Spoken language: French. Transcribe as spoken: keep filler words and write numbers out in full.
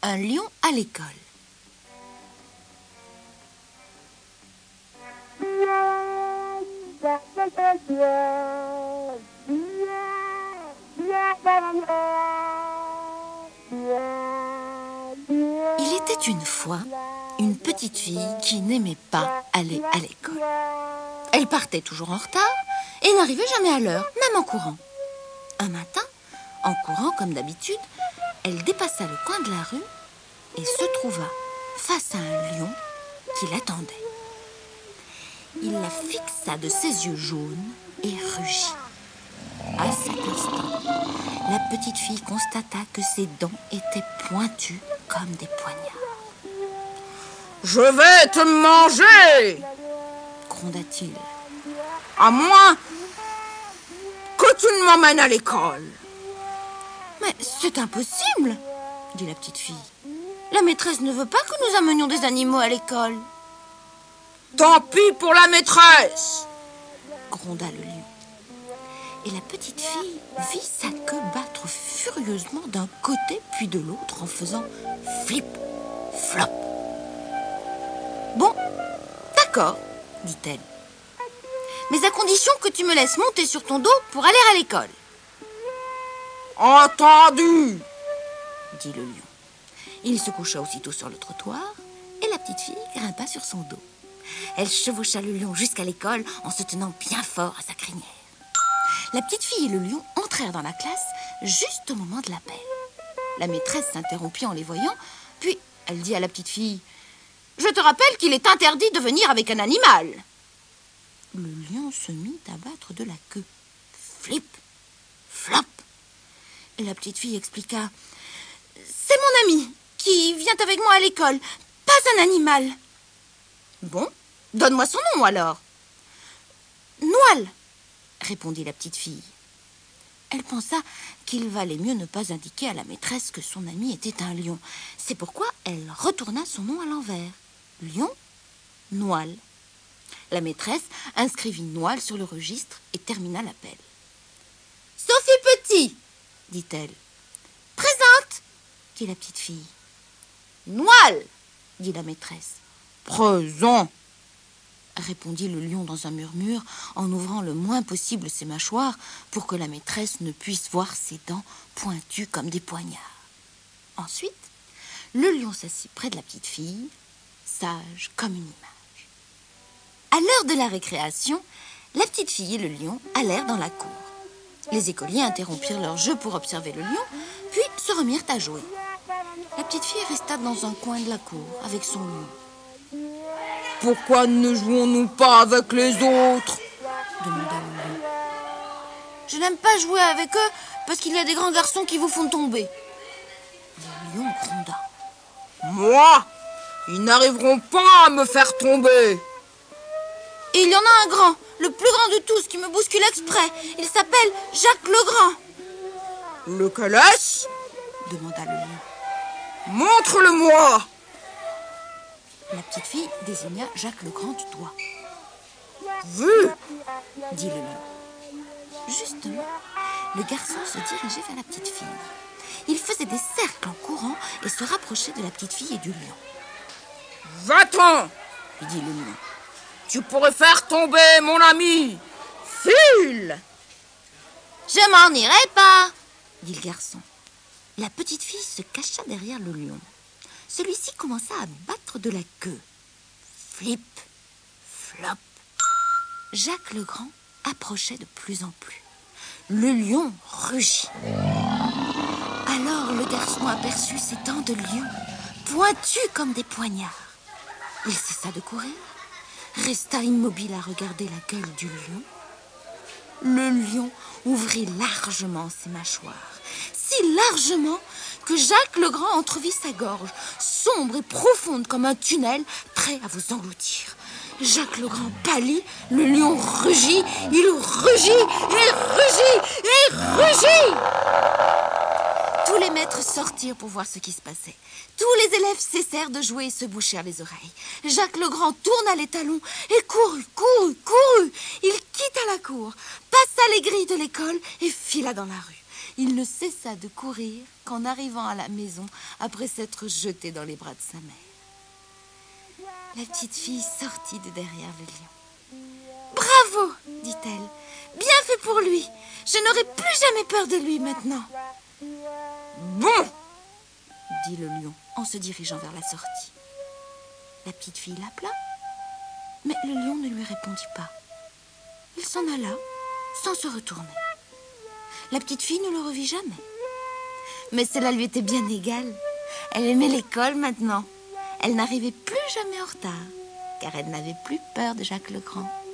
Un lion à l'école. Il était une fois une petite fille qui n'aimait pas aller à l'école. Elle partait toujours en retard et n'arrivait jamais à l'heure, même en courant. Un matin, en courant comme d'habitude, elle dépassa le coin de la rue et se trouva face à un lion qui l'attendait. Il la fixa de ses yeux jaunes et rugit. À cet instant, la petite fille constata que ses dents étaient pointues comme des poignards. « Je vais te manger !» gronda-t-il. « À moins que tu ne m'emmènes à l'école. » !« Mais c'est impossible !» dit la petite fille. « La maîtresse ne veut pas que nous amenions des animaux à l'école. »« Tant pis pour la maîtresse !» gronda le lion. Et la petite fille vit sa queue battre furieusement d'un côté puis de l'autre en faisant flip, flop. « Bon, d'accord, dit-elle. Mais à condition que tu me laisses monter sur ton dos pour aller à l'école. »« Entendu !» dit le lion. Il se coucha aussitôt sur le trottoir et la petite fille grimpa sur son dos. Elle chevaucha le lion jusqu'à l'école en se tenant bien fort à sa crinière. La petite fille et le lion entrèrent dans la classe juste au moment de l'appel. La maîtresse s'interrompit en les voyant, puis elle dit à la petite fille « Je te rappelle qu'il est interdit de venir avec un animal. » Le lion se mit à battre de la queue. Flip, flop. Et la petite fille expliqua « C'est mon ami qui vient avec moi à l'école, pas un animal. »« Bon, donne-moi son nom alors. »« Noël, » répondit la petite fille. Elle pensa qu'il valait mieux ne pas indiquer à la maîtresse que son ami était un lion. C'est pourquoi elle retourna son nom à l'envers. Lion, Noël. La maîtresse inscrivit Noël sur le registre et termina l'appel. « Sophie Petit !» dit-elle. « Présente !» dit la petite fille. « Noël !» dit la maîtresse. « Présent !» répondit le lion dans un murmure en ouvrant le moins possible ses mâchoires pour que la maîtresse ne puisse voir ses dents pointues comme des poignards. Ensuite, le lion s'assit près de la petite fille, sage comme une image. À l'heure de la récréation, la petite fille et le lion allèrent dans la cour. Les écoliers interrompirent leur jeu pour observer le lion, puis se remirent à jouer. La petite fille resta dans un coin de la cour avec son lion. « Pourquoi ne jouons-nous pas avec les autres ?» demanda le lion. « Je n'aime pas jouer avec eux parce qu'il y a des grands garçons qui vous font tomber. » Le lion gronda. « Moi, ils n'arriveront pas à me faire tomber. » « Et il y en a un grand, le plus grand de tous, qui me bouscule exprès. Il s'appelle Jacques Legrand. »« Lequel est-ce » demanda le lion. « Montre-le-moi !» La petite fille désigna Jacques Legrand du doigt. « Vu !» dit le lion. Justement, le garçon se dirigeait vers la petite fille. Il faisait des cercles en courant et se rapprochait de la petite fille et du lion. « Va-t'en !» lui dit le lion. « Tu pourrais faire tomber mon ami. File !»« Je m'en irai pas !» dit le garçon. La petite fille se cacha derrière le lion. Celui-ci commença à battre de la queue. Flip, flop. Jacques Legrand approchait de plus en plus. Le lion rugit. Alors le garçon aperçut ses dents de lion, pointues comme des poignards. Il cessa de courir, resta immobile à regarder la gueule du lion. Le lion ouvrit largement ses mâchoires, si largement que Jacques Legrand entrevit sa gorge, sombre et profonde comme un tunnel, prêt à vous engloutir. Jacques Legrand pâlit, le lion rugit, il rugit, et rugit, et rugit. Tous les maîtres sortirent pour voir ce qui se passait. Tous les élèves cessèrent de jouer et se bouchèrent les oreilles. Jacques Legrand tourna les talons et courut, courut, courut. Il quitta la cour, passa les grilles de l'école et fila dans la rue. Il ne cessa de courir qu'en arrivant à la maison, après s'être jeté dans les bras de sa mère. La petite fille sortit de derrière le lion. « Bravo !» dit-elle. « Bien fait pour lui. Je n'aurai plus jamais peur de lui maintenant. » « Bon !» dit le lion en se dirigeant vers la sortie. La petite fille l'appela, mais le lion ne lui répondit pas. Il s'en alla sans se retourner. La petite fille ne le revit jamais. Mais cela lui était bien égal. Elle aimait l'école maintenant. Elle n'arrivait plus jamais en retard, car elle n'avait plus peur de Jacques le Grand.